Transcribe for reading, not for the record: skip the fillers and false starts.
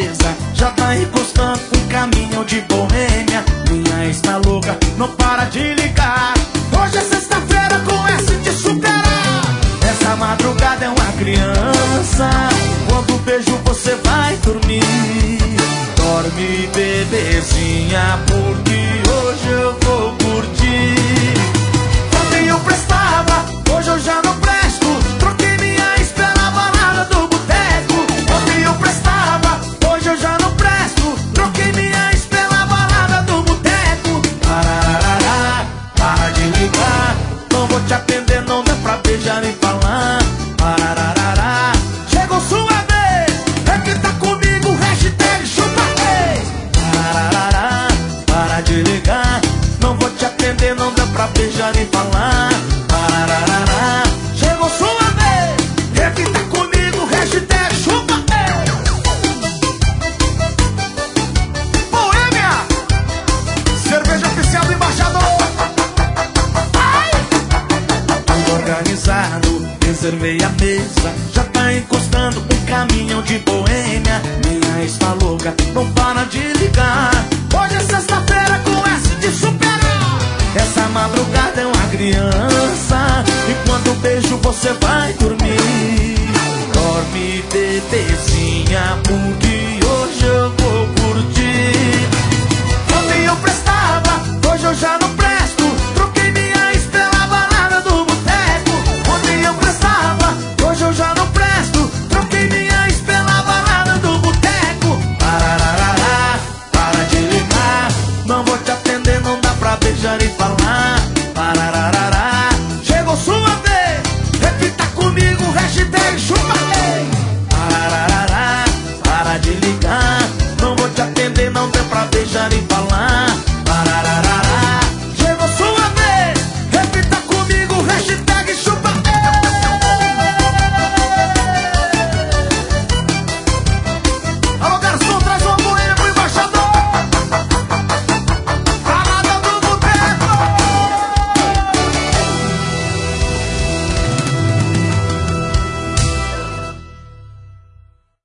mesa, já tá encostando um caminhão de boêmia. Minha ex tá louca, não para de ligar. Hoje é sexta-feira, comece de superar. Essa madrugada é uma criança, quando beijo você vai dormir. Dorme, bebezinha, porque hoje eu vou curtir. Ontem eu prestava, hoje eu já não presto. Troquei minha ex pela balada do boteco. Ontem eu prestava, hoje eu já não presto. Troquei minha ex pela balada do boteco. Pararará, para de ligar, não vou te atender, não dá pra beijar nem falar. Pararará, chegou sua vez, é que tá comigo, hashtag chupa vez. Pararará, para de ligar, não vou te atender, não dá pra beijar nem falar. Pararará, chegou sua vez, é que tá comigo, hashtag chupa vez. Boêmia, cerveja oficial do embaixador. Tudo organizado, reservei a mesa, já tá encostando um caminhão de boêmia. Minha ex tá louca, não para de ligar. Hoje é sexta-feira, com S de superar. Essa madrugada é uma criança, e quando beijo você vai